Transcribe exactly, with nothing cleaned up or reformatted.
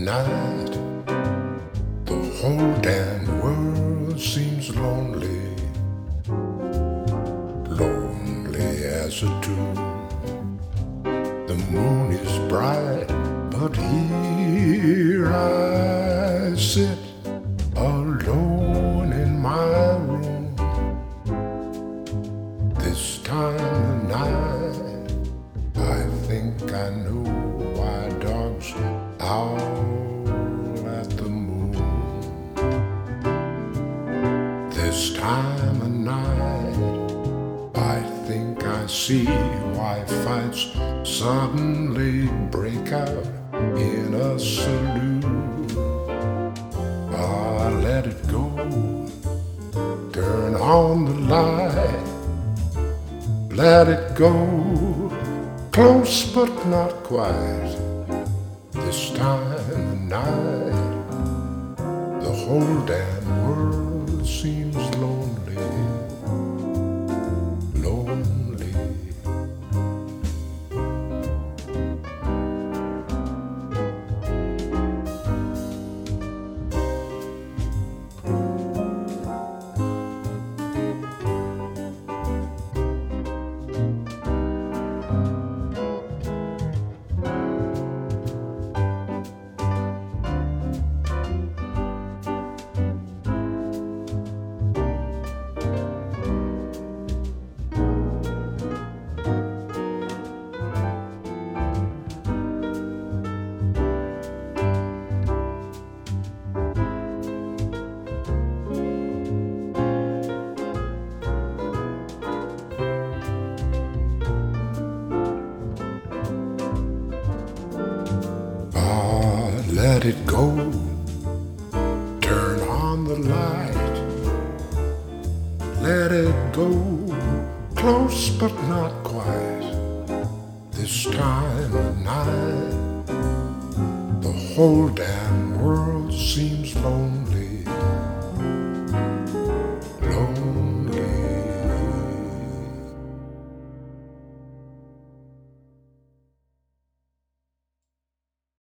night, the whole damn world seems lonely, lonely as a tomb. The moon is bright, but here I sit alone in my room. This time of night, I think I know why dogs howl at the moon. This time of night, I think I see why fights suddenly break out in a saloon. Ah, let it go, turn on the light, let it go, close but not quite. This time of night, the whole damn world seems lonely, lonely. Let it go, turn on the light, let it go, close but not quite. This time of night, the whole damn world